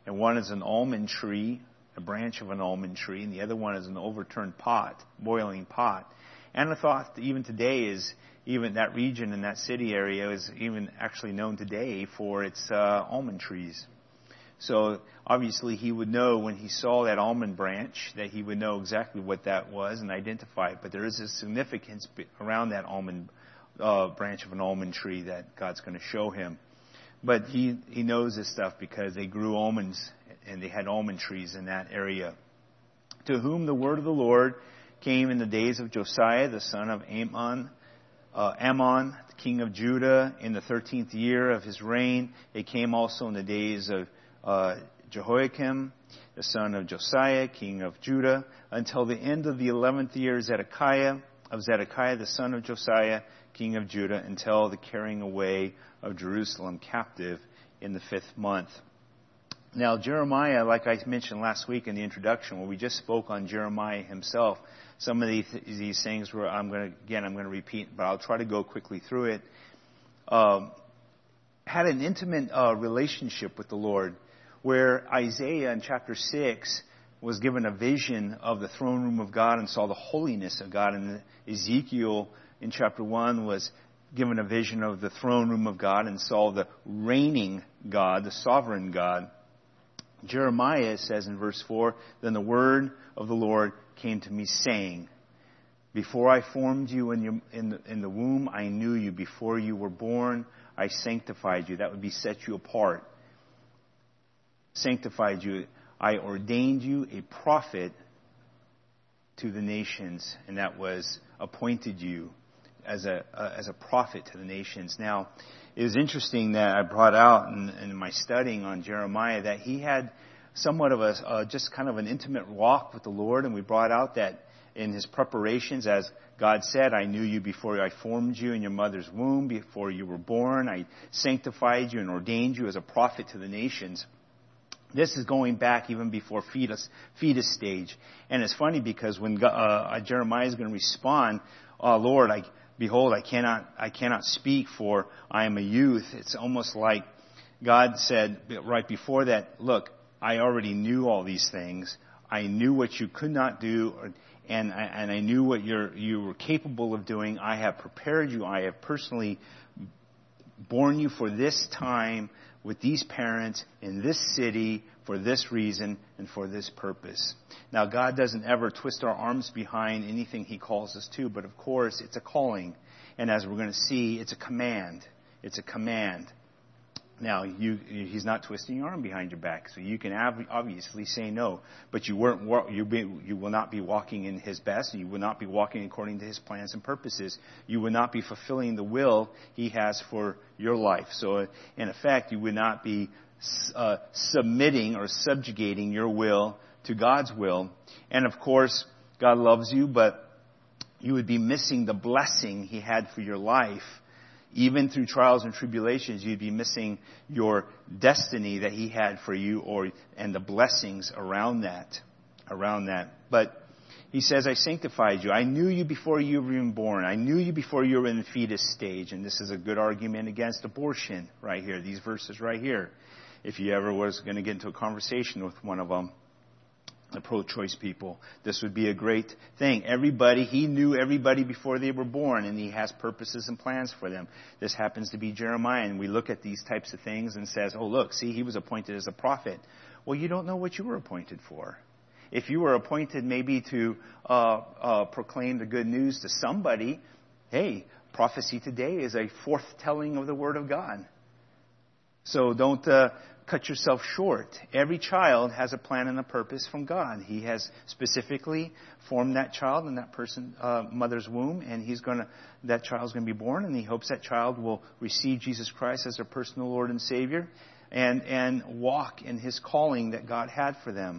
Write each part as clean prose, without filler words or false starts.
and one is an almond tree, a branch of an almond tree, and the other one is an overturned pot, boiling pot. Anathoth, even today, is even that region in that city area is even actually known today for its almond trees. So obviously he would know when he saw that almond branch that he would know exactly what that was and identify it. But there is a significance around that almond branch of an almond tree that God's going to show him. But he knows this stuff because they grew almonds and they had almond trees in that area. To whom the word of the Lord came in the days of Josiah, the son of Ammon, the king of Judah, in the 13th year of his reign. It came also in the days of Jehoiakim, the son of Josiah, king of Judah, until the end of the 11th year of Zedekiah, the son of Josiah, king of Judah, until the carrying away of Jerusalem captive in the 5th month. Now, Jeremiah, like I mentioned last week in the introduction, where we just spoke on Jeremiah himself, some of these things where I'm going to repeat, but I'll try to go quickly through it, had an intimate relationship with the Lord, where Isaiah in chapter 6 was given a vision of the throne room of God and saw the holiness of God, and Ezekiel in chapter 1 was given a vision of the throne room of God and saw the reigning God, the sovereign God. Jeremiah says in verse 4, then the word of the Lord came to me saying, before I formed you in the womb, I knew you. Before you were born, I sanctified you. That would be set you apart. Sanctified you. I ordained you a prophet to the nations, and that was appointed you as a prophet to the nations. Now, it was interesting that I brought out in my studying on Jeremiah that he had somewhat of just kind of an intimate walk with the Lord, and we brought out that in his preparations, as God said, I knew you before I formed you in your mother's womb, before you were born, I sanctified you and ordained you as a prophet to the nations. This is going back even before fetus stage. And it's funny because when Jeremiah is going to respond, Lord, behold, I cannot speak, for I am a youth. It's almost like God said right before that, look, I already knew all these things. I knew what you could not do, and I knew what you were capable of doing. I have prepared you. I have personally born you for this time with these parents in this city for this reason and for this purpose. Now, God doesn't ever twist our arms behind anything He calls us to, but of course, it's a calling. And as we're going to see, it's a command. It's a command. Now, He's not twisting your arm behind your back, so you can obviously say no. But you will not be walking in His best. You will not be walking according to His plans and purposes. You will not be fulfilling the will He has for your life. So, in effect, you would not be submitting or subjugating your will to God's will. And of course, God loves you, but you would be missing the blessing He had for your life. Even through trials and tribulations, you'd be missing your destiny that He had for you, and the blessings around that. But He says, I sanctified you. I knew you before you were even born. I knew you before you were in the fetus stage. And this is a good argument against abortion right here. These verses right here. If you ever was going to get into a conversation with one of them, the pro-choice people, this would be a great thing. He knew everybody before they were born, and He has purposes and plans for them. This happens to be Jeremiah, and we look at these types of things and says, oh, look, see, he was appointed as a prophet. Well, you don't know what you were appointed for. If you were appointed maybe to proclaim the good news to somebody, hey, prophecy today is a forthtelling of the Word of God. So don't cut yourself short. Every child has a plan and a purpose from God. He has specifically formed that child in that mother's womb, and that child's going to be born, and He hopes that child will receive Jesus Christ as their personal Lord and Savior and walk in His calling that God had for them.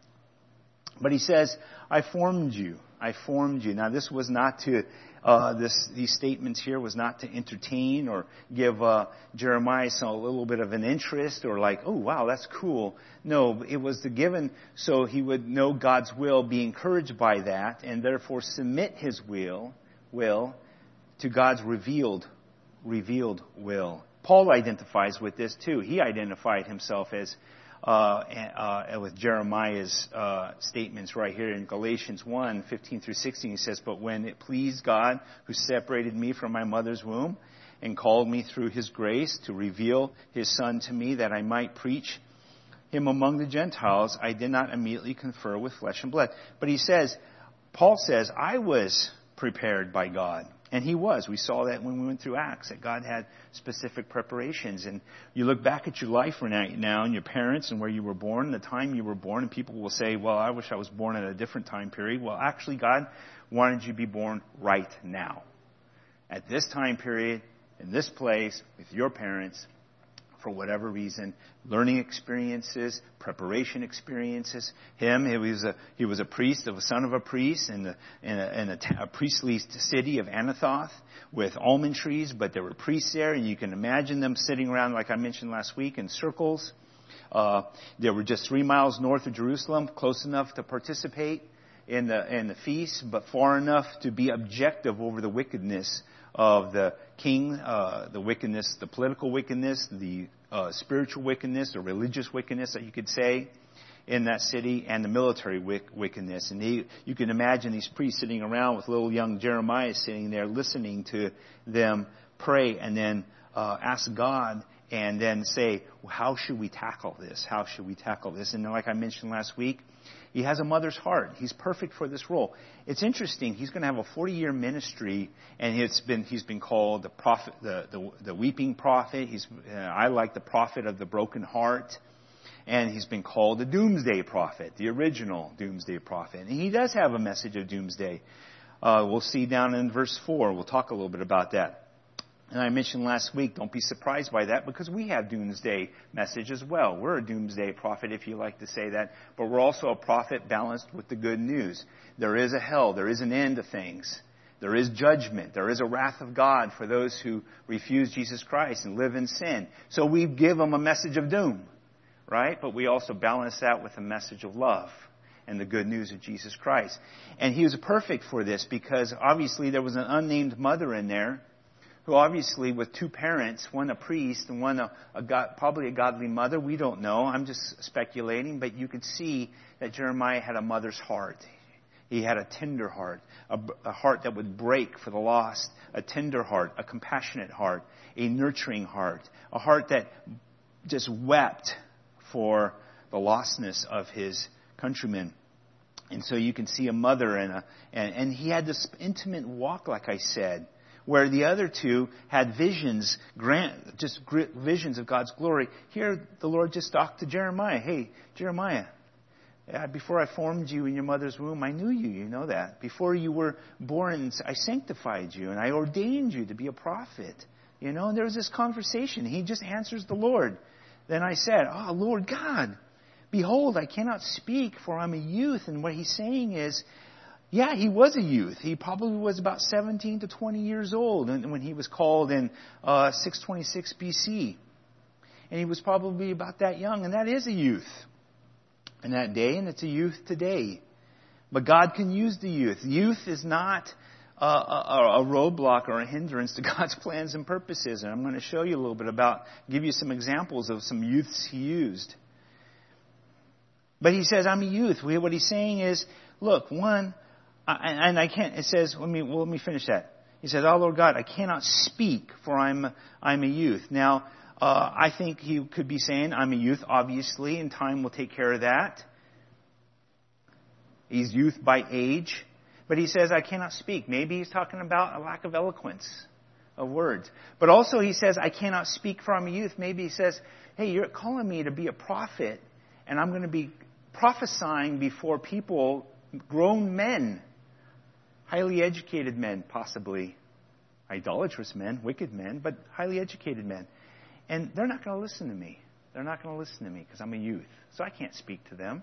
But He says, I formed you. I formed you. Now, this was not to these statements here was not to entertain or give Jeremiah a little bit of an interest or like, oh, wow, that's cool. No, it was given so he would know God's will, be encouraged by that, and therefore submit his will to God's revealed will. Paul identifies with this too. He identified himself as with Jeremiah's statements right here in Galatians 1:15 through 16. He says, "But when it pleased God, who separated me from my mother's womb and called me through his grace to reveal his Son to me that I might preach him among the Gentiles, I did not immediately confer with flesh and blood." But he says, Paul says, I was prepared by God. And he was. We saw that when we went through Acts, that God had specific preparations. And you look back at your life right now and your parents and where you were born, the time you were born, and people will say, well, I wish I was born at a different time period. Well, actually, God wanted you to be born right now. At this time period, in this place, with your parents, for whatever reason, learning experiences, preparation experiences. He was a priest, of a son of a priest, in a priestly city of Anathoth with almond trees, but there were priests there, and you can imagine them sitting around, like I mentioned last week, in circles. They were just 3 miles north of Jerusalem, close enough to participate in the feast, but far enough to be objective over the wickedness of the king, the wickedness, the political wickedness, the spiritual wickedness, or religious wickedness that you could say in that city, and the military wickedness. And you can imagine these priests sitting around with little young Jeremiah sitting there listening to them pray and then ask God and then say, well, how should we tackle this? How should we tackle this? And like I mentioned last week, he has a mother's heart. He's perfect for this role. It's interesting. He's going to have a 40-year ministry, and he's been called the prophet, the weeping prophet. I like the prophet of the broken heart, and he's been called the doomsday prophet, the original doomsday prophet. And he does have a message of doomsday. We'll see down in verse 4. We'll talk a little bit about that. And I mentioned last week, don't be surprised by that, because we have doomsday message as well. We're a doomsday prophet, if you like to say that, but we're also a prophet balanced with the good news. There is a hell. There is an end to things. There is judgment. There is a wrath of God for those who refuse Jesus Christ and live in sin. So we give them a message of doom, right? But we also balance that with a message of love and the good news of Jesus Christ. And he was perfect for this, because obviously there was an unnamed mother in there, who obviously with two parents, one a priest and one probably a godly mother. We don't know. I'm just speculating. But you could see that Jeremiah had a mother's heart. He had a tender heart, a heart that would break for the lost, a tender heart, a compassionate heart, a nurturing heart, a heart that just wept for the lostness of his countrymen. And so you can see a mother and he had this intimate walk, like I said, where the other two had visions, visions of God's glory. Here, the Lord just talked to Jeremiah. Hey, Jeremiah, before I formed you in your mother's womb, I knew you. You know that. Before you were born, I sanctified you, and I ordained you to be a prophet. You know, and there was this conversation. He just answers the Lord. Then I said, oh, Lord God, behold, I cannot speak, for I'm a youth. And what he's saying is, yeah, he was a youth. He probably was about 17 to 20 years old when he was called in 626 BC. And he was probably about that young, and that is a youth in that day, and it's a youth today. But God can use the youth. Youth is not a roadblock or a hindrance to God's plans and purposes. And I'm going to show you a little bit give you some examples of some youths he used. But he says, I'm a youth. What he's saying is, look, and I can't, it says, let me finish that. He says, oh Lord God, I cannot speak, for I'm a youth. Now, I think he could be saying, I'm a youth, obviously, and time will take care of that. He's youth by age. But he says, I cannot speak. Maybe he's talking about a lack of eloquence of words. But also he says, I cannot speak, for I'm a youth. Maybe he says, hey, you're calling me to be a prophet, and I'm going to be prophesying before people, grown men, highly educated men, possibly idolatrous men, wicked men, but highly educated men. And they're not going to listen to me. They're not going to listen to me because I'm a youth. So I can't speak to them.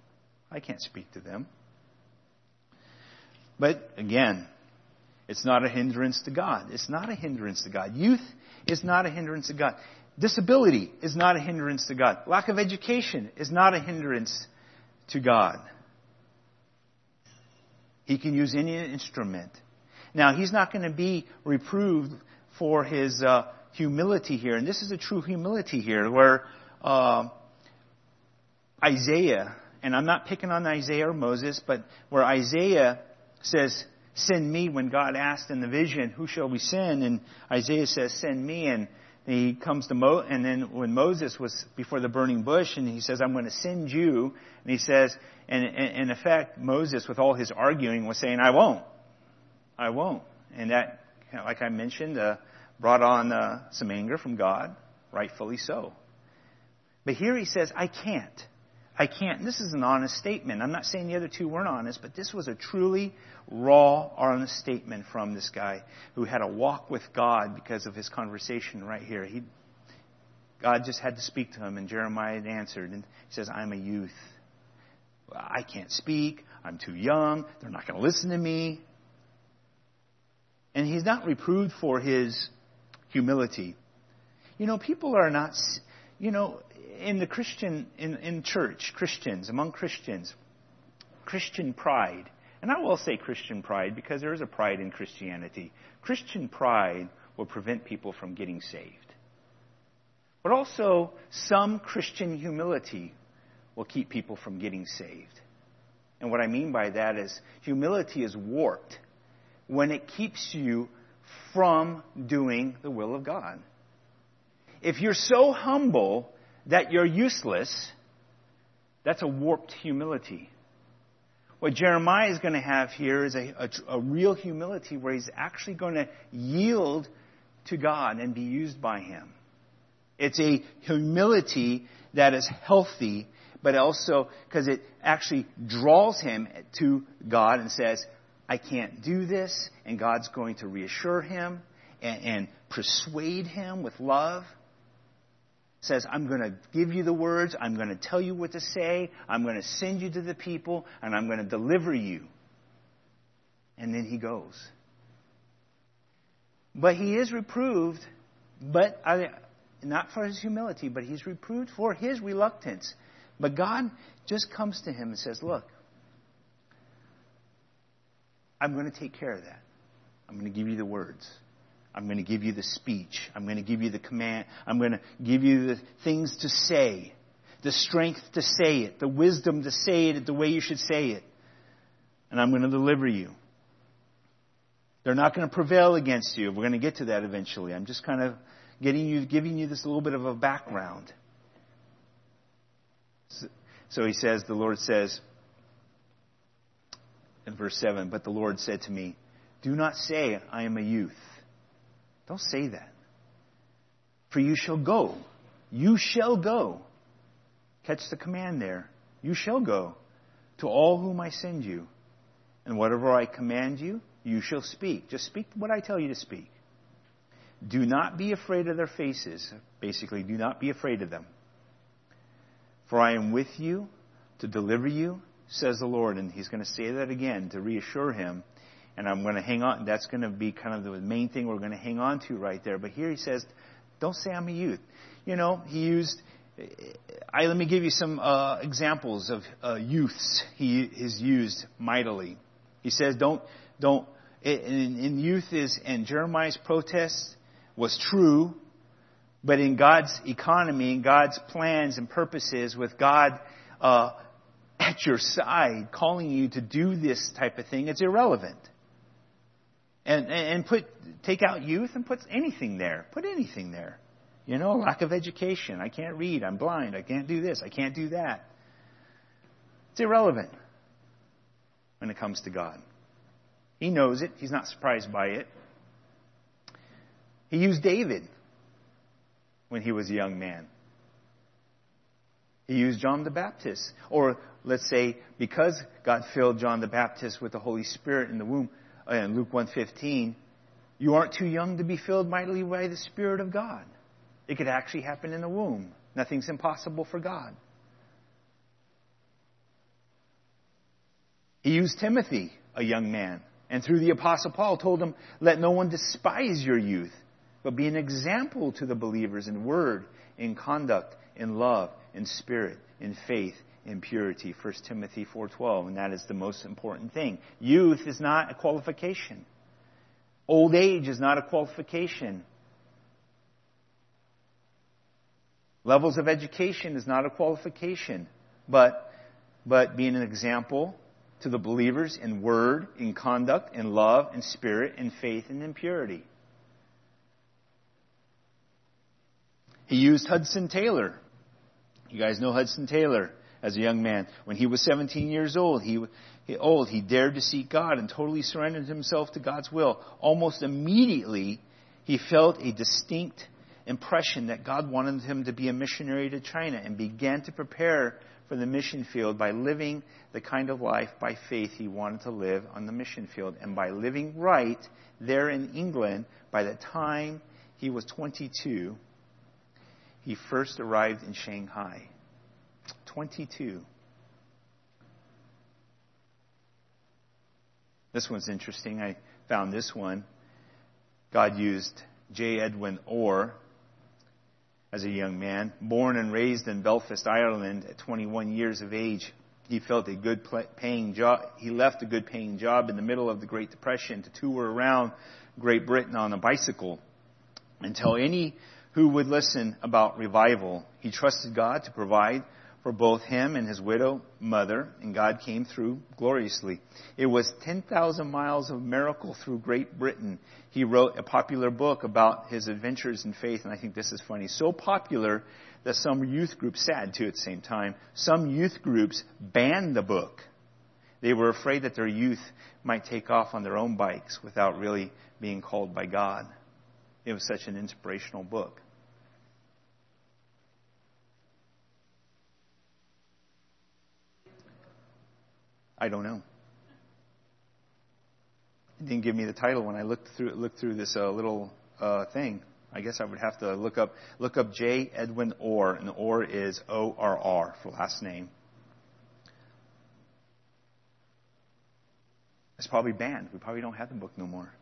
But again, it's not a hindrance to God. It's not a hindrance to God. Youth is not a hindrance to God. Disability is not a hindrance to God. Lack of education is not a hindrance to God. He can use any instrument. Now, he's not going to be reproved for his humility here. And this is a true humility here, where Isaiah, and I'm not picking on Isaiah or Moses, but where Isaiah says, send me, when God asked in the vision, who shall we send? And Isaiah says, send me. And he comes to and then when Moses was before the burning bush, and he says, I'm going to send you. And he says, and in effect, Moses, with all his arguing, was saying, I won't. And that, like I mentioned, brought on some anger from God, rightfully so. But here he says, I can't. And this is an honest statement. I'm not saying the other two weren't honest, but this was a truly raw, honest statement from this guy who had a walk with God because of his conversation right here. God just had to speak to him, and Jeremiah had answered. And he says, I'm a youth. I can't speak. I'm too young. They're not going to listen to me. And he's not reproved for his humility. People are not, in the in church, among Christians, Christian pride. And I will say Christian pride because there is a pride in Christianity. Christian pride will prevent people from getting saved. But also, some Christian humility will keep people from getting saved. And what I mean by that is humility is warped when it keeps you from doing the will of God. If you're so humble that you're useless, that's a warped humility. What Jeremiah is going to have here is a real humility where he's actually going to yield to God and be used by Him. It's a humility that is healthy, but also because it actually draws him to God and says, I can't do this, and God's going to reassure him and persuade him with love. Says, I'm going to give you the words, I'm going to tell you what to say, I'm going to send you to the people, and I'm going to deliver you. And then he goes. But he is reproved, not for his humility, but he's reproved for his reluctance. But God just comes to him and says, look, I'm going to take care of that. I'm going to give you the words. I'm going to give you the speech. I'm going to give you the command. I'm going to give you the things to say, the strength to say it, the wisdom to say it the way you should say it. And I'm going to deliver you. They're not going to prevail against you. We're going to get to that eventually. I'm just kind of giving you this little bit of a background. So he says, the Lord says, in verse 7, but the Lord said to me, do not say, I am a youth. Don't say that. For you shall go. You shall go. Catch the command there. You shall go to all whom I send you. And whatever I command you, you shall speak. Just speak what I tell you to speak. Do not be afraid of their faces. Basically, do not be afraid of them. For I am with you to deliver you, says the Lord. And he's going to say that again to reassure him. And I'm going to hang on. That's going to be kind of the main thing we're going to hang on to right there. But here he says, don't say I'm a youth. Let me give you some examples of youths he has used mightily. He says, in youth and Jeremiah's protest was true, but in God's economy, in God's plans and purposes, with God at your side, calling you to do this type of thing, it's irrelevant. And take out youth and put anything there. Put anything there. Lack of education. I can't read. I'm blind. I can't do this. I can't do that. It's irrelevant when it comes to God. He knows it. He's not surprised by it. He used David when he was a young man. He used John the Baptist. Or let's say, because God filled John the Baptist with the Holy Spirit in the womb, in Luke 1:15, you aren't too young to be filled mightily by the Spirit of God. It could actually happen in the womb. Nothing's impossible for God. He used Timothy, a young man, and through the Apostle Paul told him, let no one despise your youth, but be an example to the believers in word, in conduct, in love, in spirit, in faith, in purity. 1 Timothy 4:12, and that is the most important thing. Youth is not a qualification. Old age is not a qualification. Levels of education is not a qualification. but being an example to the believers in word, in conduct, in love, in spirit, in faith, and in purity. He used Hudson Taylor. You guys know Hudson Taylor as a young man. When he was 17 years old, he dared to seek God and totally surrendered himself to God's will. Almost immediately, he felt a distinct impression that God wanted him to be a missionary to China and began to prepare for the mission field by living the kind of life by faith he wanted to live on the mission field. And by living right there in England, by the time he was 22, he first arrived in Shanghai. 22. This one's interesting. I found this one. God used J. Edwin Orr as a young man. Born and raised in Belfast, Ireland at 21 years of age, he felt a good paying job. He left a good paying job in the middle of the Great Depression to tour around Great Britain on a bicycle and tell any who would listen about revival. He trusted God to provide for both him and his widow mother, and God came through gloriously. It was 10,000 miles of miracle through Great Britain. He wrote a popular book about his adventures in faith, and I think this is funny. So popular that some youth groups, sad too at the same time, some youth groups banned the book. They were afraid that their youth might take off on their own bikes without really being called by God. It was such an inspirational book. I don't know. It didn't give me the title when I looked through this little thing. I guess I would have to look up J. Edwin Orr, and Orr is O-R-R for last name. It's probably banned. We probably don't have the book no more.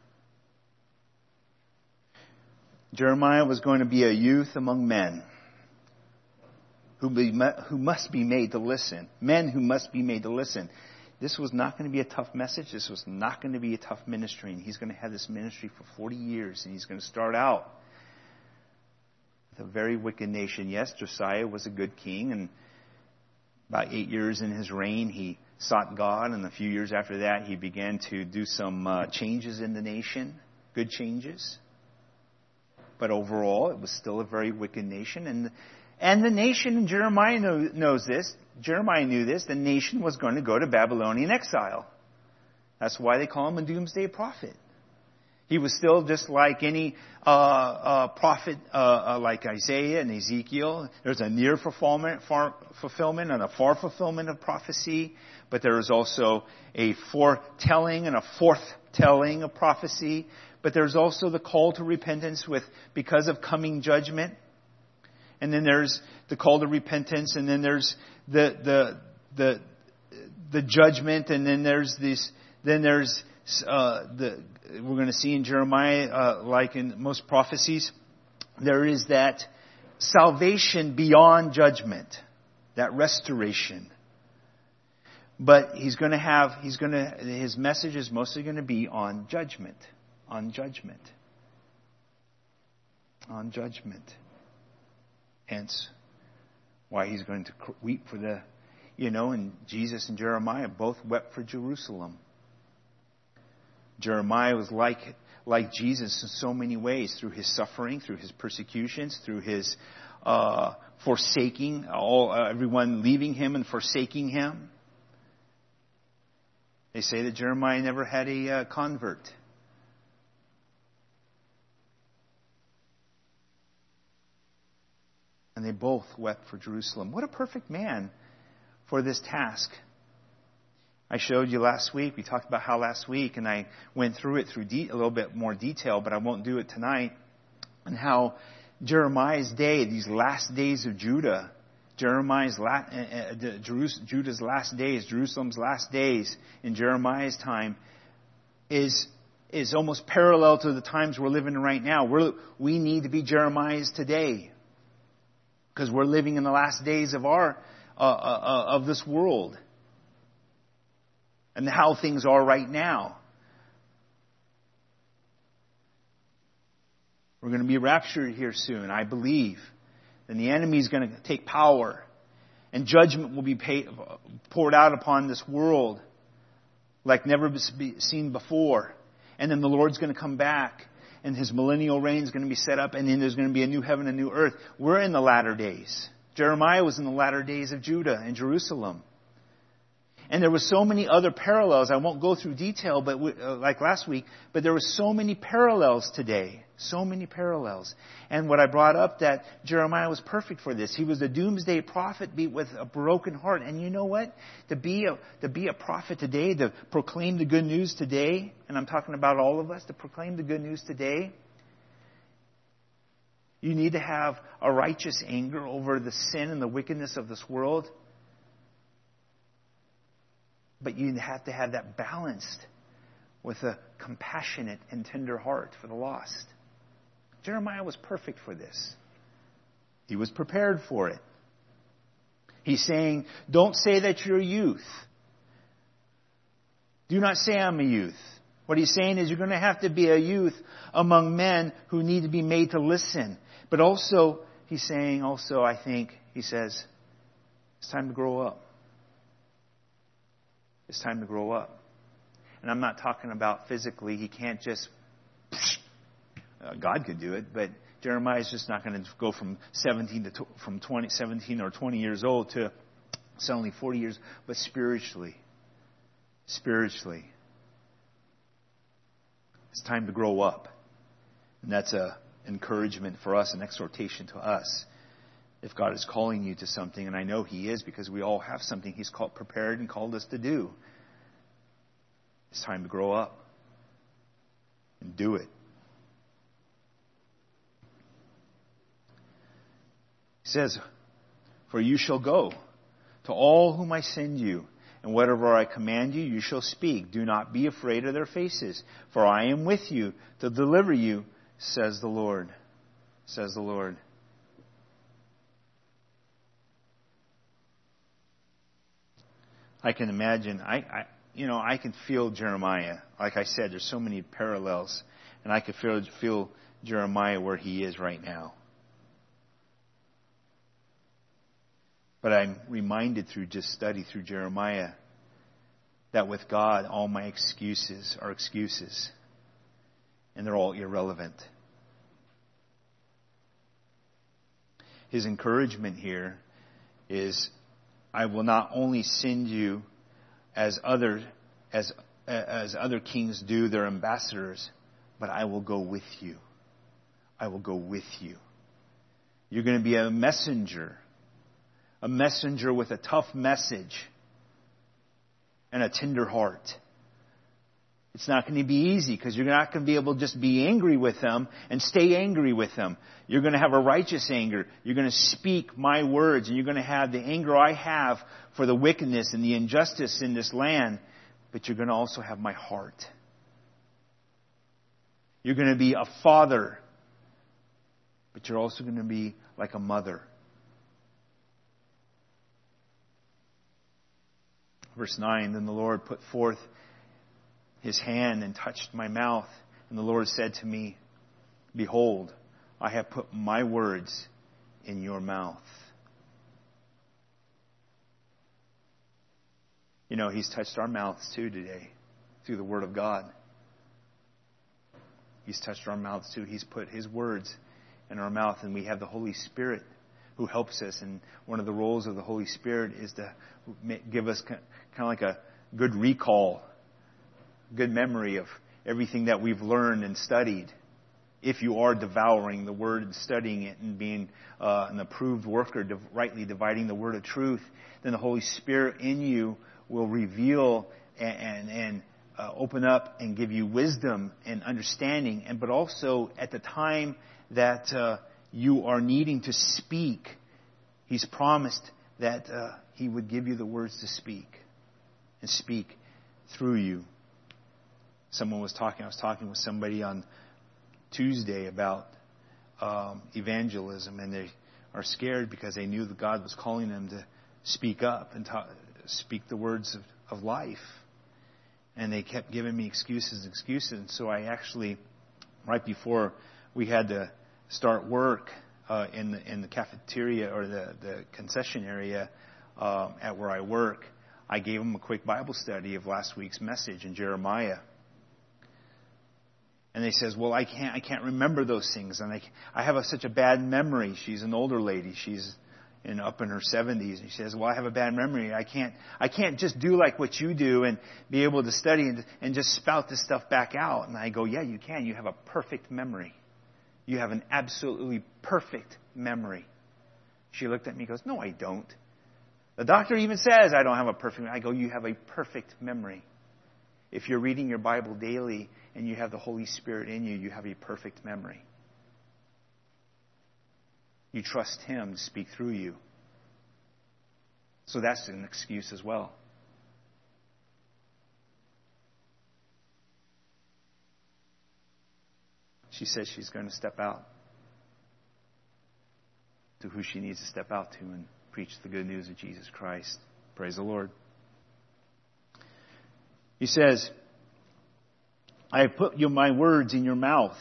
Jeremiah was going to be a youth among men who must be made to listen. Men who must be made to listen. This was not going to be a tough message. This was not going to be a tough ministry. And he's going to have this ministry for 40 years. And he's going to start out with a very wicked nation. Yes, Josiah was a good king. And about 8 years in his reign, he sought God. And a few years after that, he began to do some changes in the nation. Good changes. But overall, it was still a very wicked nation. And the nation, and Jeremiah knows this, Jeremiah knew this, the nation was going to go to Babylonian exile. That's why they call him a doomsday prophet. He was still just like any prophet like Isaiah and Ezekiel. There's a near fulfillment and a far fulfillment of prophecy, but there is also a foretelling and a forthtelling of prophecy. But there's also the call to repentance because of coming judgment. And then there's the call to repentance, and then there's the judgment, and then there's we're going to see in Jeremiah, like in most prophecies, there is that salvation beyond judgment, that restoration. But his message is mostly going to be on judgment, on judgment, on judgment. Hence, why he's going to weep for and Jesus and Jeremiah both wept for Jerusalem. Jeremiah was like Jesus in so many ways, through his suffering, through his persecutions, through his forsaking, everyone leaving him and forsaking him. They say that Jeremiah never had a convert. And they both wept for Jerusalem. What a perfect man for this task. I showed you last week. We talked about how last week, and I went through it through a little bit more detail, but I won't do it tonight. And how Jeremiah's day, these last days of Judah, Judah's last days, Jerusalem's last days in Jeremiah's time, is almost parallel to the times we're living in right now. We need to be Jeremiah's today, because we're living in the last days of of this world, and how things are right now. We're going to be raptured here soon, I believe. And the enemy is going to take power. And judgment will be poured out upon this world like never seen before. And then the Lord's going to come back, and His millennial reign is going to be set up, and then there's going to be a new heaven and new earth. We're in the latter days. Jeremiah was in the latter days of Judah and Jerusalem. And there were so many other parallels. I won't go through detail, but like last week, but there were so many parallels today. So many parallels. And what I brought up, that Jeremiah was perfect for this. He was a doomsday prophet with a broken heart. And you know what? To be a prophet today, to proclaim the good news today, and I'm talking about all of us, to proclaim the good news today, you need to have a righteous anger over the sin and the wickedness of this world. But you have to have that balanced with a compassionate and tender heart for the lost. Jeremiah was perfect for this. He was prepared for it. He's saying, don't say that you're a youth. Do not say I'm a youth. What he's saying is you're going to have to be a youth among men who need to be made to listen. But also, he's saying I think, he says, it's time to grow up. It's time to grow up. And I'm not talking about physically. He can't just, God could do it, but Jeremiah's just not going to go from 17 or 20 years old to suddenly 40 years, but spiritually. Spiritually. It's time to grow up. And that's an encouragement for us, an exhortation to us. If God is calling you to something, and I know He is, because we all have something He's prepared and called us to do. It's time to grow up and do it. He says, for you shall go to all whom I send you, and whatever I command you, you shall speak. Do not be afraid of their faces, for I am with you to deliver you, says the Lord. Says the Lord. I can imagine, I can feel Jeremiah. Like I said, there's so many parallels. And I can feel Jeremiah where he is right now. But I'm reminded through just study through Jeremiah that with God, all my excuses are excuses. And they're all irrelevant. His encouragement here is, I will not only send you as other kings do their ambassadors, but I will go with you. I will go with you. You're going to be a messenger with a tough message and a tender heart. It's not going to be easy because you're not going to be able to just be angry with them and stay angry with them. You're going to have a righteous anger. You're going to speak my words, and you're going to have the anger I have for the wickedness and the injustice in this land, but you're going to also have my heart. You're going to be a father, but you're also going to be like a mother. Verse 9, then the Lord put forth His hand and touched my mouth. And the Lord said to me, behold, I have put my words in your mouth. You know, He's touched our mouths too today through the Word of God. He's touched our mouths too. He's put His words in our mouth, and we have the Holy Spirit who helps us. And one of the roles of the Holy Spirit is to give us kind of like a good recall, good memory of everything that we've learned and studied. If you are devouring the Word and studying it and being an approved worker, rightly dividing the Word of truth, then the Holy Spirit in you will reveal and open up and give you wisdom and understanding. But also at the time that you are needing to speak, He's promised that He would give you the words to speak and speak through you. I was talking with somebody on Tuesday about evangelism, and they are scared because they knew that God was calling them to speak up and speak the words of life. And they kept giving me excuses. And so I actually, right before we had to start work in the cafeteria or the concession area, at where I work, I gave them a quick Bible study of last week's message in Jeremiah. And they says, well, I can't remember those things. And I have such a bad memory. She's an older lady. She's up in her 70s. And she says, well, I have a bad memory. I can't just do like what you do and be able to study and just spout this stuff back out. And I go, yeah, you can. You have a perfect memory. You have an absolutely perfect memory. She looked at me and goes, no, I don't. The doctor even says I don't have a perfect memory. I go, you have a perfect memory. If you're reading your Bible daily and you have the Holy Spirit in you, you have a perfect memory. You trust Him to speak through you. So that's an excuse as well. She says she's going to step out to who she needs to step out to and preach the good news of Jesus Christ. Praise the Lord. He says, I have put my words in your mouth.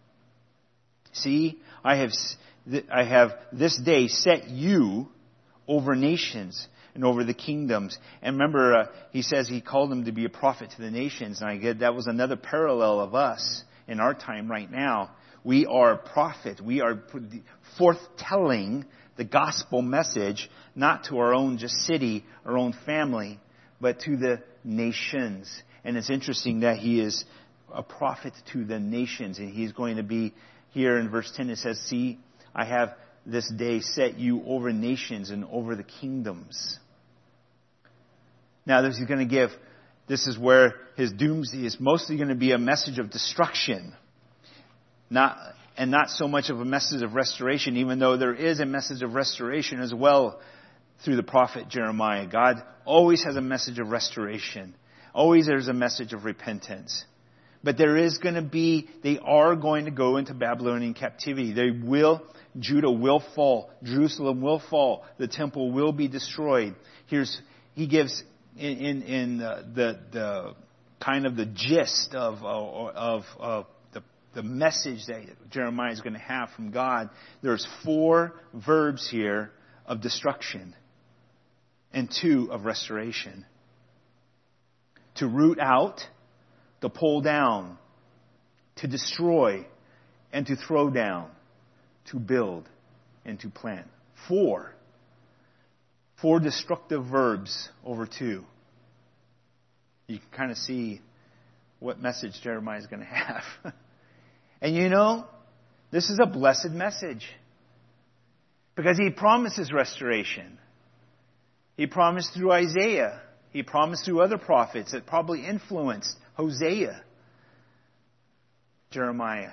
See, I have this day set you over nations and over the kingdoms. And remember, he says he called him to be a prophet to the nations. And I get that was another parallel of us in our time right now. We are a prophet. We are forthtelling the gospel message, not to our own just city, our own family, but to the nations. And it's interesting that he is a prophet to the nations. And he's going to be here in verse 10. It says, see, I have this day set you over nations and over the kingdoms. Now, this is where his doomsday is mostly going to be a message of destruction. Not so much of a message of restoration, even though there is a message of restoration as well through the prophet Jeremiah. God always has a message of restoration. Always there's a message of repentance. But they are going to go into Babylonian captivity. Judah will fall. Jerusalem will fall. The temple will be destroyed. He gives in the kind of the gist of the message that Jeremiah is going to have from God. There's 4 verbs here of destruction and 2 of restoration. To root out, to pull down, to destroy, and to throw down, to build, and to plant. 4 destructive verbs over 2. You can kind of see what message Jeremiah is going to have. And this is a blessed message. Because he promises restoration. He promised through Isaiah. He promised through other prophets that probably influenced Hosea, Jeremiah.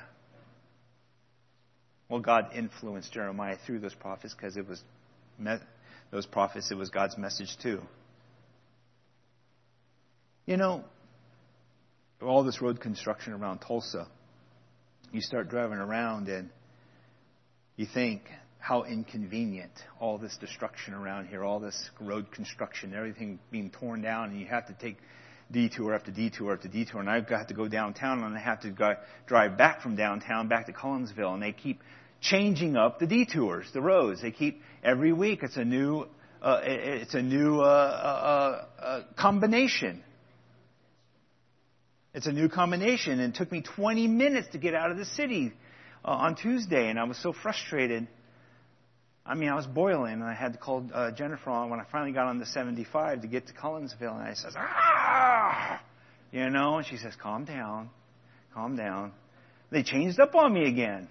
Well, God influenced Jeremiah through those prophets because it was God's message too. All this road construction around Tulsa, you start driving around and you think how inconvenient all this destruction around here, all this road construction, everything being torn down, and you have to take detour after detour after detour. And I've got to go downtown, and I have to drive back from downtown back to Collinsville, and they keep changing up the detours, the roads. They keep every week. It's a new combination. It's a new combination, and it took me 20 minutes to get out of the city on Tuesday, and I was so frustrated. I was boiling, and I had to call Jennifer on when I finally got on the 75 to get to Collinsville, and I says, and she says, calm down. They changed up on me again.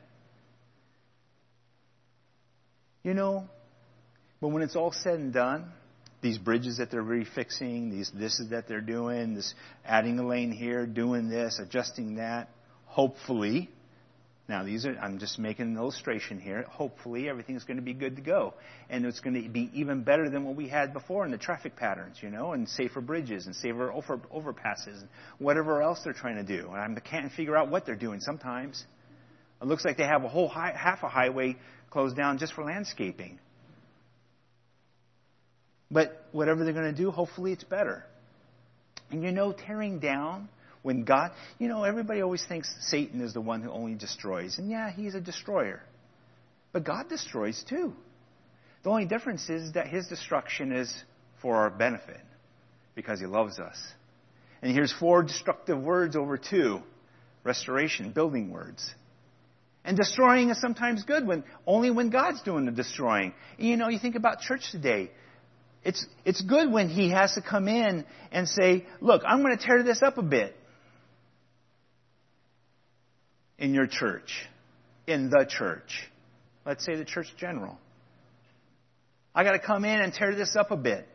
But when it's all said and done, these bridges that they're refixing, this is that they're doing, this adding a lane here, doing this, adjusting that, hopefully. Now, I'm just making an illustration here. Hopefully, everything's going to be good to go. And it's going to be even better than what we had before in the traffic patterns, and safer bridges and safer overpasses and whatever else they're trying to do. And I can't figure out what they're doing sometimes. It looks like they have a whole half a highway closed down just for landscaping. But whatever they're going to do, hopefully it's better. And tearing down, when God, everybody always thinks Satan is the one who only destroys. And yeah, he's a destroyer. But God destroys too. The only difference is that his destruction is for our benefit because he loves us. And here's 4 destructive words over 2. Restoration, building words. And destroying is sometimes good only when God's doing the destroying. And you think about church today. It's good when he has to come in and say, look, I'm going to tear this up a bit in your church, in the church. Let's say the church general. I got to come in and tear this up a bit.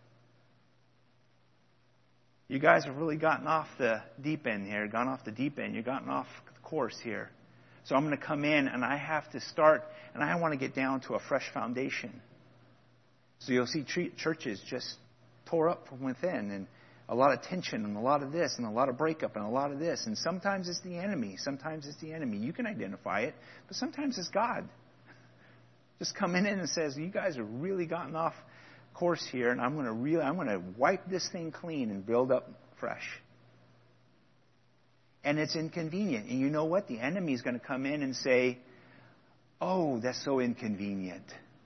You guys have really gotten off the deep end here, gone off the deep end. You've gotten off the course here. So I'm going to come in and I have to start, and I want to get down to a fresh foundation. So you'll see churches just tore up from within, and a lot of tension and a lot of this and a lot of breakup and a lot of this. And sometimes it's the enemy. Sometimes it's the enemy. You can identify it, but sometimes it's God. Just coming in and says, you guys have really gotten off course here, and I'm going to wipe this thing clean and build up fresh. And it's inconvenient. And you know what? The enemy is going to come in and say, oh, that's so inconvenient.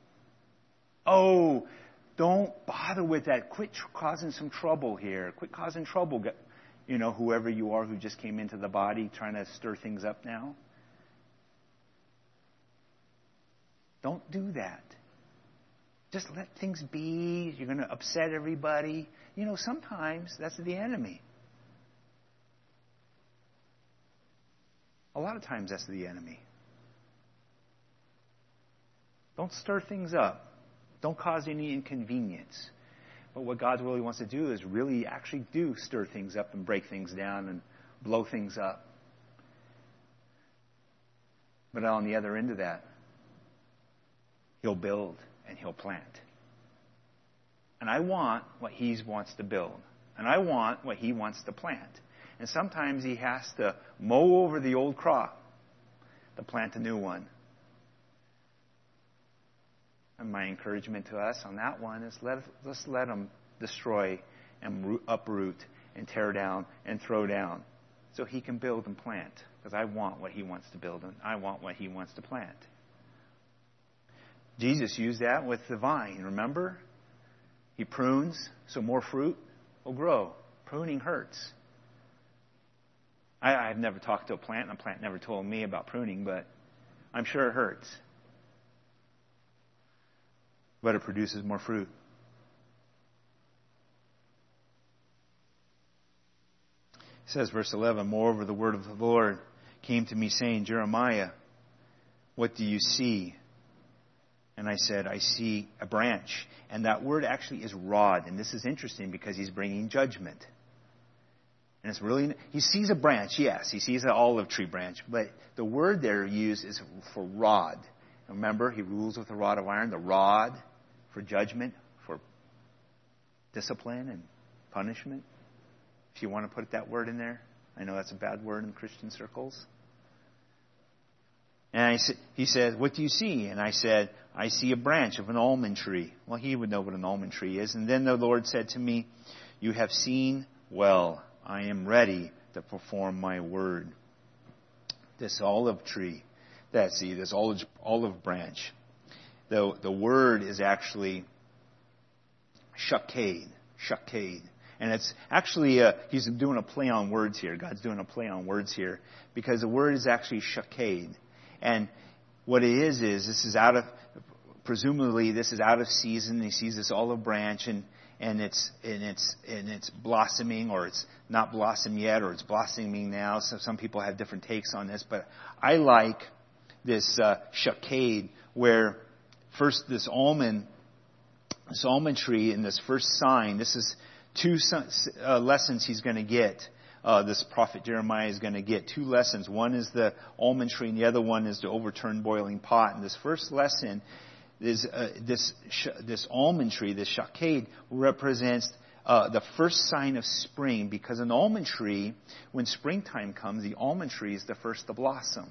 Oh, don't bother with that. Quit causing some trouble here. Quit causing trouble. Whoever you are who just came into the body trying to stir things up now. Don't do that. Just let things be. You're going to upset everybody. Sometimes that's the enemy. A lot of times that's the enemy. Don't stir things up. Don't cause any inconvenience. But what God really wants to do is really actually do stir things up and break things down and blow things up. But on the other end of that, he'll build and he'll plant. And I want what he wants to build. And I want what he wants to plant. And sometimes he has to mow over the old crop to plant a new one. And my encouragement to us on that one is let's let him destroy and uproot and tear down and throw down so he can build and plant. Because I want what he wants to build and I want what he wants to plant. Jesus used that with the vine, remember? He prunes so more fruit will grow. Pruning hurts. I've never talked to a plant, and a plant never told me about pruning, but I'm sure it hurts. But it produces more fruit. It says, verse 11, moreover, the word of the Lord came to me saying, Jeremiah, what do you see? And I said, I see a branch. And that word actually is rod. And this is interesting because he's bringing judgment. And it's really, he sees a branch, yes. He sees an olive tree branch. But the word there used is for rod. Remember, he rules with a rod of iron. The rod for judgment, for discipline and punishment. If you want to put that word in there. I know that's a bad word in Christian circles. And he said, what do you see? And I said, I see a branch of an almond tree. Well, he would know what an almond tree is. And then the Lord said to me, you have seen well. I am ready to perform my word. This olive tree, this olive branch. The word is actually shaked. And it's actually, he's doing a play on words here. God's doing a play on words here. Because the word is actually shaked. And what it is this is presumably this is out of season. He sees this olive branch and it's blossoming, or it's not blossomed yet, or it's blossoming now. So some people have different takes on this, but I like this shaked, where first this almond tree in this first sign. This is two lessons he's going to get. This prophet Jeremiah is going to get two lessons. One is the almond tree, and the other one is the overturned boiling pot. And this first lesson is this almond tree, this shaked, represents the first sign of spring. Because an almond tree, when springtime comes, the almond tree is the first to blossom.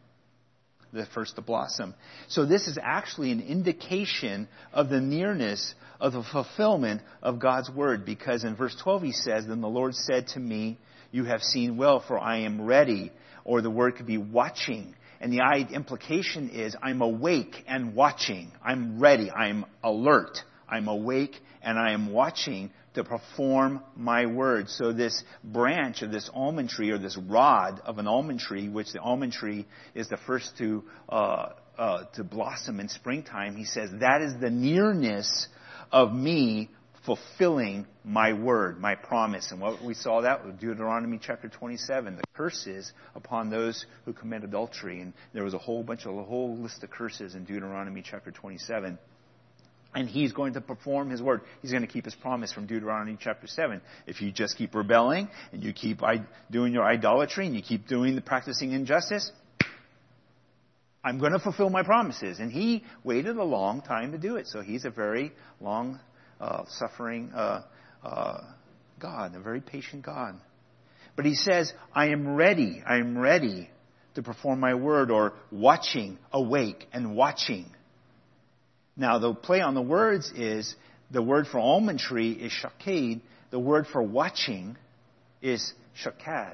So this is actually an indication of the nearness of the fulfillment of God's word. Because in verse 12 he says, then the Lord said to me, you have seen well, for I am ready. Or the word could be watching. And the implication is I'm awake and watching. I'm ready. I'm alert. I'm awake and I am watching to perform my word. So this branch of this almond tree, or this rod of an almond tree, which the almond tree is the first to blossom in springtime, he says that is the nearness of me fulfilling my word, my promise. And what we saw that with Deuteronomy chapter 27, the curses upon those who commit adultery. And there was a whole list of curses in Deuteronomy chapter 27. And he's going to perform his word. He's going to keep his promise from Deuteronomy chapter 7. If you just keep rebelling and you keep doing your idolatry and you keep practicing injustice, I'm going to fulfill my promises. And he waited a long time to do it. So he's a very long suffering God, a very patient God. But he says, I am ready to perform my word, or watching, awake and watching. Now, the play on the words is, the word for almond tree is shaked. The word for watching is shakad.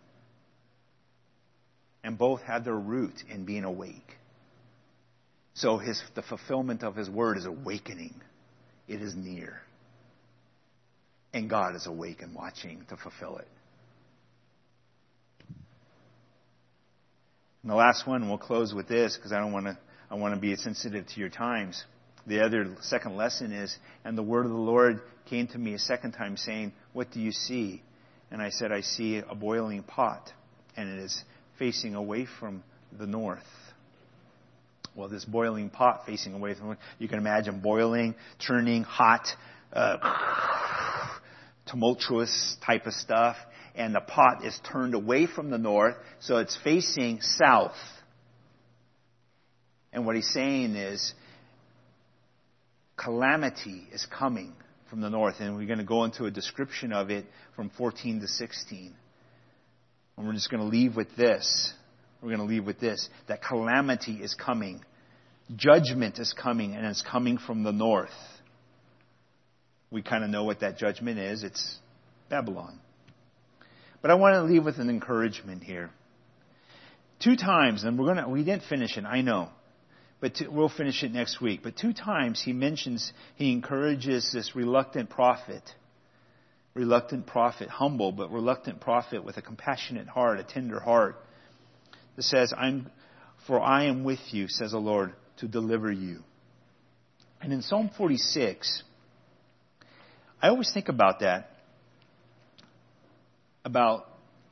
And both have their root in being awake. So the fulfillment of his word is awakening. It is near. And God is awake and watching to fulfill it. And the last one, we'll close with this, because I want to be sensitive to your times. The second lesson is, and the word of the Lord came to me a second time, saying, what do you see? And I said, I see a boiling pot, and it is facing away from the north. Well, this boiling pot facing away from the north, you can imagine boiling, turning, hot, tumultuous type of stuff. And the pot is turned away from the north, so it's facing south. And what he's saying is, calamity is coming from the north. And we're going to go into a description of it from 14 to 16. And we're just going to leave with this. That calamity is coming. Judgment is coming, and it's coming from the north. We kind of know what that judgment is. It's Babylon. But I want to leave with an encouragement here. 2 times, and we didn't finish it, I know. But we'll finish it next week. But 2 times he encourages this reluctant prophet, humble but reluctant prophet with a compassionate heart, a tender heart, that says, for I am with you, says the Lord, to deliver you. And in Psalm 46, I always think about that, about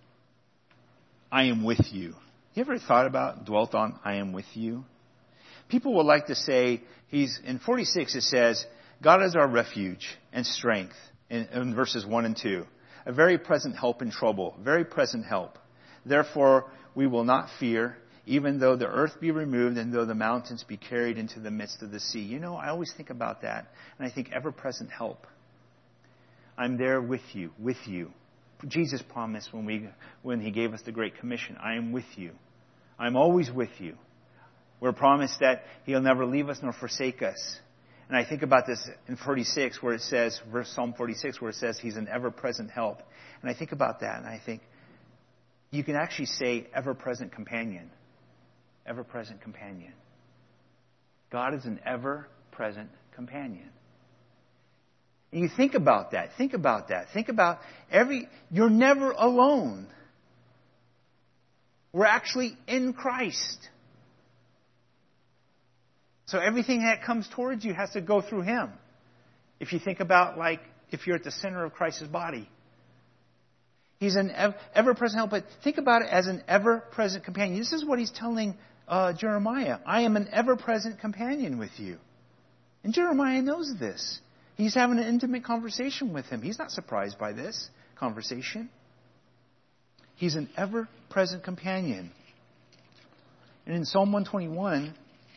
I am with you. You ever dwelt on I am with you? People would like to say, in 46 it says, God is our refuge and strength, in verses 1 and 2. A very present help in trouble, very present help. Therefore we will not fear, even though the earth be removed and though the mountains be carried into the midst of the sea. You know, I always think about that, and I think ever-present help. I'm there with you. Jesus promised when he gave us the Great Commission, I am with you. I'm always with you. We're promised that he'll never leave us nor forsake us. And I think about this in 46 where it says, Psalm 46, where it says he's an ever-present help. And I think about that and I think, you can actually say ever-present companion. Ever-present companion. God is an ever-present companion. And you think about that. Think about you're never alone. We're actually in Christ. So everything that comes towards you has to go through Him. If you think about, if you're at the center of Christ's body. He's an ever-present help, but think about it as an ever-present companion. This is what He's telling Jeremiah. I am an ever-present companion with you. And Jeremiah knows this. He's having an intimate conversation with Him. He's not surprised by this conversation. He's an ever-present companion. And in Psalm 121,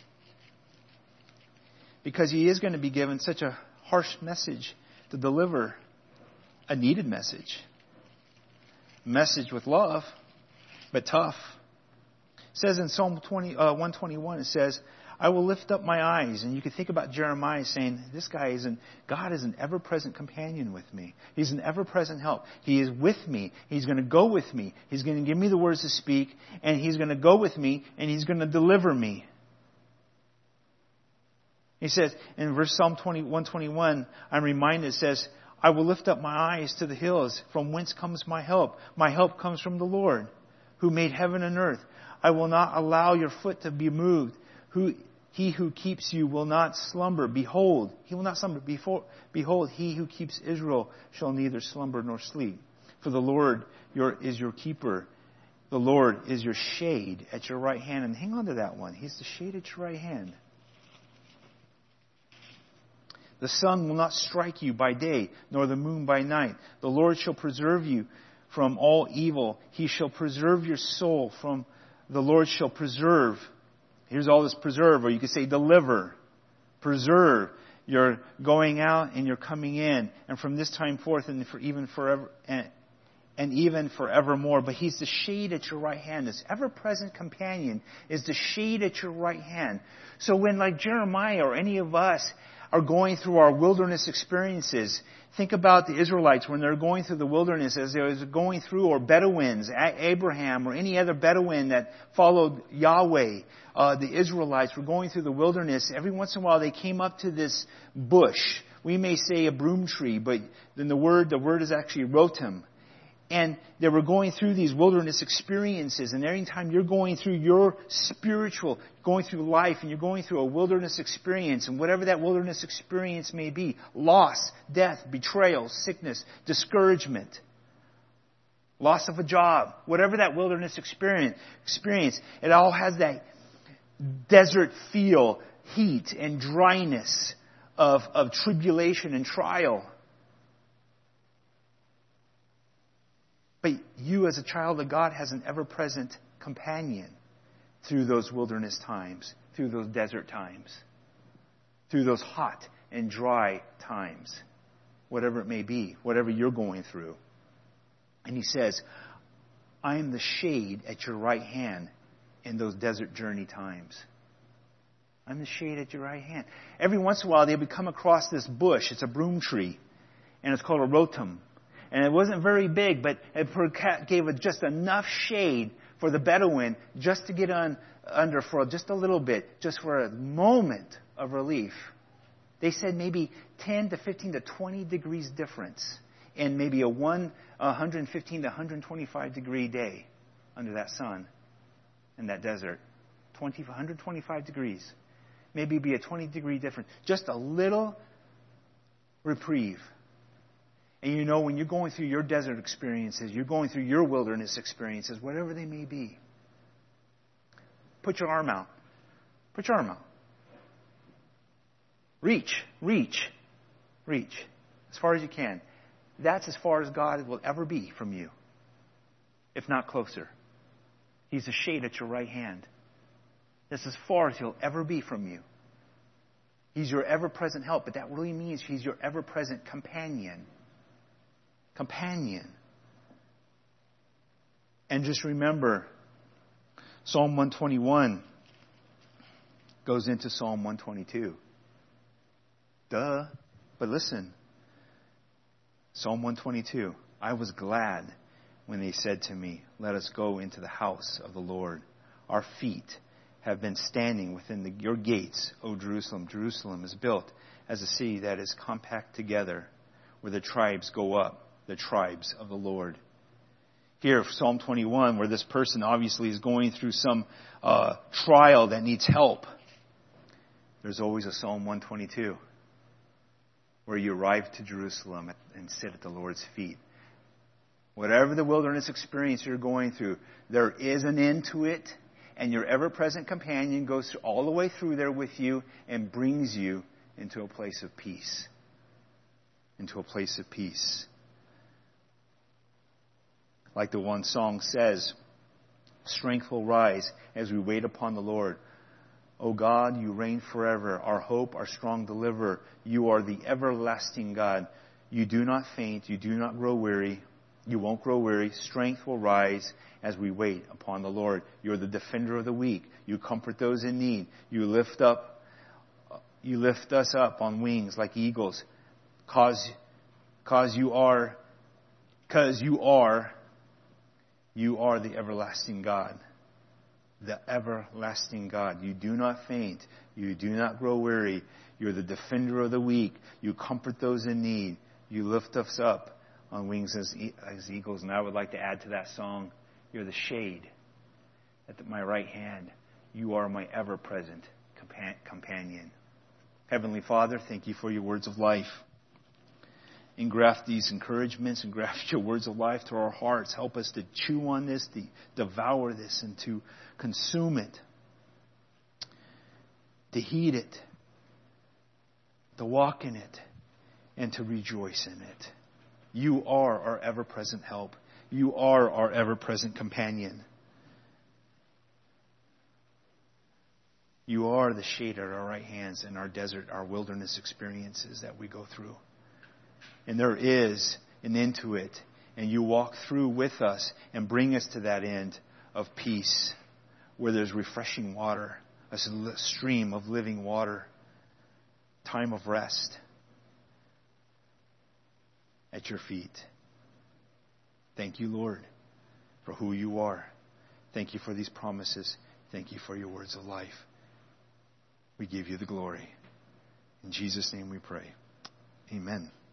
because he is going to be given such a harsh message to deliver a needed message. A message with love, but tough. It says in Psalm 121, it says, I will lift up my eyes. And you can think about Jeremiah saying, God is an ever-present companion with me. He's an ever-present help. He is with me. He's going to go with me. He's going to give me the words to speak. And He's going to go with me. And He's going to deliver me. He says in verse Psalm 121, I'm reminded, it says, I will lift up my eyes to the hills. From whence comes my help? My help comes from the Lord, who made heaven and earth. I will not allow your foot to be moved. He who keeps you will not slumber. Behold, he will not slumber. Behold, he who keeps Israel shall neither slumber nor sleep. For the Lord is your keeper. The Lord is your shade at your right hand. And hang on to that one. He's the shade at your right hand. The sun will not strike you by day, nor the moon by night. The Lord shall preserve you from all evil. He shall preserve your soul from the Lord shall preserve. Here's all this preserve, or you could say deliver. Preserve your going out and your coming in, and from this time forth and even forever and even forevermore. But He's the shade at your right hand. This ever-present companion is the shade at your right hand. So when, like Jeremiah or any of us are going through our wilderness experiences, think about the Israelites when they're going through the wilderness, as they were going through, or Bedouins, Abraham, or any other Bedouin that followed Yahweh. The Israelites were going through the wilderness. Every once in a while they came up to this bush. We may say a broom tree, but then the word is actually rotem. And they were going through these wilderness experiences. And every time you're going through your spiritual, going through life, and you're going through a wilderness experience, and whatever that wilderness experience may be, loss, death, betrayal, sickness, discouragement, loss of a job, whatever that wilderness experience, it all has that desert feel, heat and dryness of tribulation and trial. But you as a child of God has an ever-present companion through those wilderness times, through those desert times, through those hot and dry times, whatever it may be, whatever you're going through. And He says, I am the shade at your right hand in those desert journey times. I'm the shade at your right hand. Every once in a while they would come across this bush. It's a broom tree, and it's called a rotem. And it wasn't very big, but it gave it just enough shade for the Bedouin just to get under for just a little bit, just for a moment of relief. They said maybe 10 to 15 to 20 degrees difference in maybe a 115 to 125 degree day under that sun in that desert. 125 degrees. Maybe be a 20 degree difference. Just a little reprieve. And you know, when you're going through your desert experiences, you're going through your wilderness experiences, whatever they may be, put your arm out. Put your arm out. Reach. As far as you can. That's as far as God will ever be from you, if not closer. He's a shade at your right hand. That's as far as He'll ever be from you. He's your ever-present help, but that really means He's your ever-present companion. And just remember, Psalm 121 goes into Psalm 122. Duh. But listen, Psalm 122, I was glad when they said to me, let us go into the house of the Lord. Our feet have been standing within your gates, O Jerusalem. Jerusalem is built as a city that is compact together, where the tribes go up. The tribes of the Lord. Here, Psalm 21, where this person obviously is going through some trial that needs help. There's always a Psalm 122, where you arrive to Jerusalem and sit at the Lord's feet. Whatever the wilderness experience you're going through, there is an end to it, and your ever-present companion goes all the way through there with you and brings you into a place of peace. Into a place of peace. Like the one song says, strength will rise as we wait upon the Lord. O God, you reign forever, our hope, our strong deliverer. You are the everlasting God. You do not faint, you do not grow weary. You won't grow weary. Strength will rise as we wait upon the Lord. You're the defender of the weak. You comfort those in need. You lift us up on wings like eagles. Cause you are the everlasting God. The everlasting God. You do not faint. You do not grow weary. You're the defender of the weak. You comfort those in need. You lift us up on wings as eagles. And I would like to add to that song, you're the shade at my right hand. You are my ever-present companion. Heavenly Father, thank you for your words of life. Engraft these encouragements, engraft your words of life to our hearts. Help us to chew on this, to devour this, and to consume it, to heed it, to walk in it, and to rejoice in it. You are our ever-present help. You are our ever-present companion. You are the shade at our right hands in our desert, our wilderness experiences that we go through. And there is an end to it. And you walk through with us and bring us to that end of peace where there's refreshing water, a stream of living water, time of rest at your feet. Thank you, Lord, for who you are. Thank you for these promises. Thank you for your words of life. We give you the glory. In Jesus' name we pray. Amen.